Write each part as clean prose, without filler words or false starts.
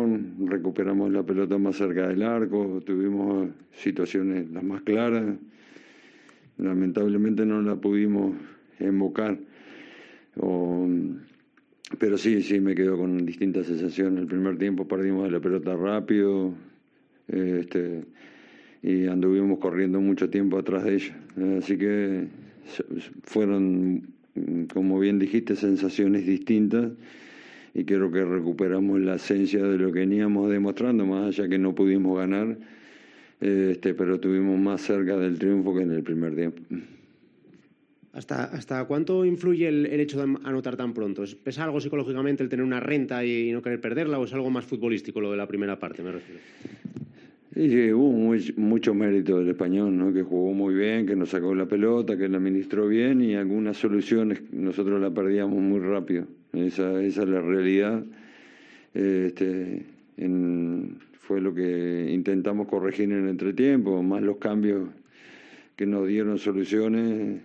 situación, recuperamos la pelota más cerca del arco, tuvimos situaciones las más claras, lamentablemente no la pudimos embocar, pero sí me quedo con distintas sensaciones. El primer tiempo perdimos la pelota rápido, y anduvimos corriendo mucho tiempo atrás de ella, así que fueron, como bien dijiste, sensaciones distintas, y creo que recuperamos la esencia de lo que veníamos demostrando, más allá que no pudimos ganar, pero estuvimos más cerca del triunfo que en el primer tiempo. ¿Hasta cuánto influye el hecho de anotar tan pronto? ¿Pesa algo psicológicamente el tener una renta y no querer perderla, o es algo más futbolístico lo de la primera parte, me refiero? Y hubo mucho mérito del Español, ¿no? Que jugó muy bien, que nos sacó la pelota, que la administró bien, y algunas soluciones nosotros la perdíamos muy rápido. Esa es la realidad. Fue lo que intentamos corregir en el entretiempo, más los cambios que nos dieron soluciones.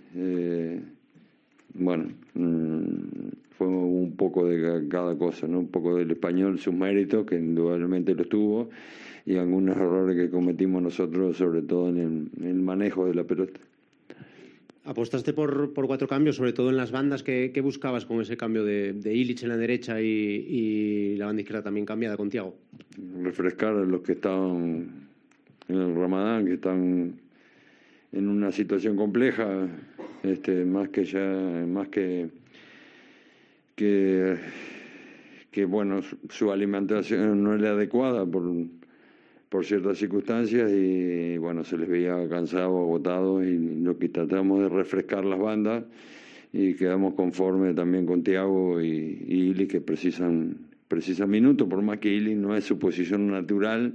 Fue un poco de cada cosa, ¿no? Un poco del Español, sus méritos, que indudablemente los tuvo, y algunos errores que cometimos nosotros, sobre todo en el manejo de la pelota. Apostaste por 4 cambios, sobre todo en las bandas. ¿Qué buscabas con ese cambio de Illich en la derecha y la banda izquierda también cambiada con Thiago? Refrescar a los que estaban en el Ramadán, que están en una situación compleja, más que bueno, su alimentación no es la adecuada por ciertas circunstancias, y bueno, se les veía cansados, agotados, y lo que tratamos de refrescar las bandas, y quedamos conformes también con Thiago y Illich, que precisan minutos, por más que Illich no es su posición natural.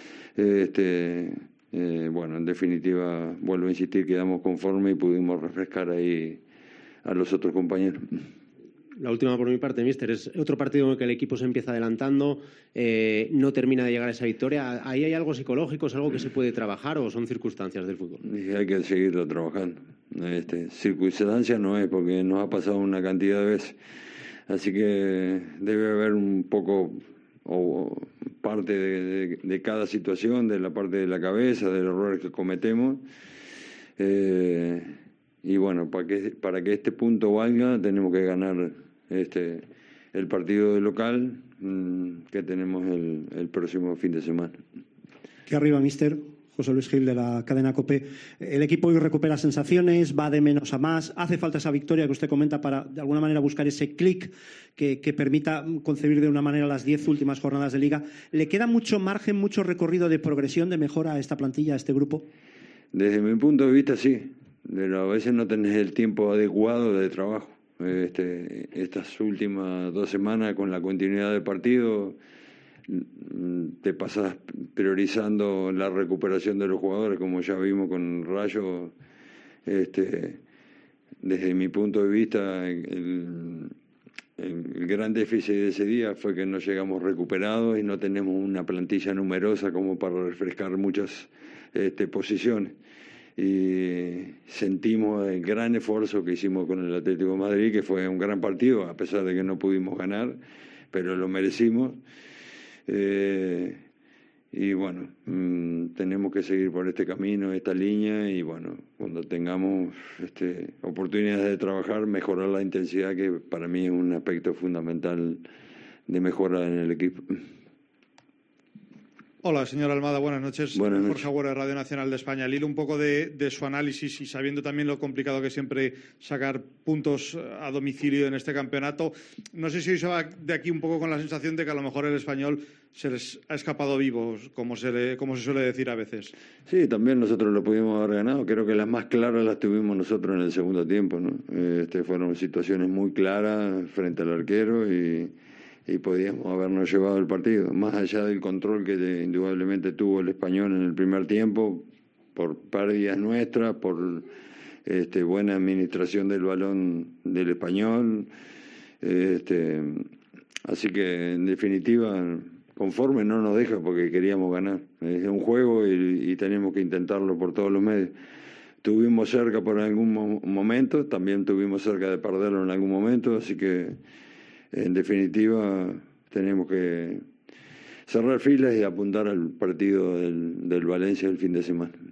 Bueno, en definitiva, vuelvo a insistir, quedamos conformes y pudimos refrescar ahí a los otros compañeros. La última por mi parte, míster, es otro partido en el que el equipo se empieza adelantando, no termina de llegar a esa victoria. ¿Ahí hay algo psicológico, es algo que se puede trabajar, o son circunstancias del fútbol? Y hay que seguirlo trabajando. Circunstancia no es, porque nos ha pasado una cantidad de veces. Así que debe haber un poco, o parte de cada situación, de la parte de la cabeza, de los errores que cometemos. Y bueno, para que este punto valga, tenemos que ganar el partido de local, que tenemos el próximo fin de semana. Aquí arriba, míster. José Luis Gil, de la cadena COPE. El equipo hoy recupera sensaciones, va de menos a más. Hace falta esa victoria que usted comenta para, de alguna manera, buscar ese clic que permita concebir de una manera las 10 últimas jornadas de Liga. ¿Le queda mucho margen, mucho recorrido de progresión, de mejora a esta plantilla, a este grupo? Desde mi punto de vista, sí. Pero a veces no tenés el tiempo adecuado de trabajo. Estas últimas 2 semanas, con la continuidad del partido, te pasas priorizando la recuperación de los jugadores, como ya vimos con Rayo. Desde mi punto de vista, el gran déficit de ese día fue que no llegamos recuperados y no tenemos una plantilla numerosa como para refrescar muchas posiciones. Y sentimos el gran esfuerzo que hicimos con el Atlético de Madrid, que fue un gran partido, a pesar de que no pudimos ganar, pero lo merecimos. Y bueno, tenemos que seguir por este camino, esta línea, y bueno, cuando tengamos oportunidades de trabajar, mejorar la intensidad, que para mí es un aspecto fundamental de mejora en el equipo. Hola, señor Almada, buenas noches. Buenas noches. Jorge Agüero, de Radio Nacional de España. Al hilo un poco de su análisis, y sabiendo también lo complicado que es siempre sacar puntos a domicilio en este campeonato, no sé si hoy se va de aquí un poco con la sensación de que a lo mejor el Español se les ha escapado vivo, como se suele decir a veces. Sí, también nosotros lo pudimos haber ganado. Creo que las más claras las tuvimos nosotros en el segundo tiempo, ¿no? Fueron situaciones muy claras frente al arquero, y podíamos habernos llevado el partido, más allá del control que indudablemente tuvo el Español en el primer tiempo, por pérdidas nuestras, por buena administración del balón del Español. Así que, en definitiva, conforme no nos deja, porque queríamos ganar. Es un juego y tenemos que intentarlo por todos los medios. Tuvimos cerca por algún momento, también tuvimos cerca de perderlo en algún momento, así que en definitiva tenemos que cerrar filas y apuntar al partido del Valencia el fin de semana.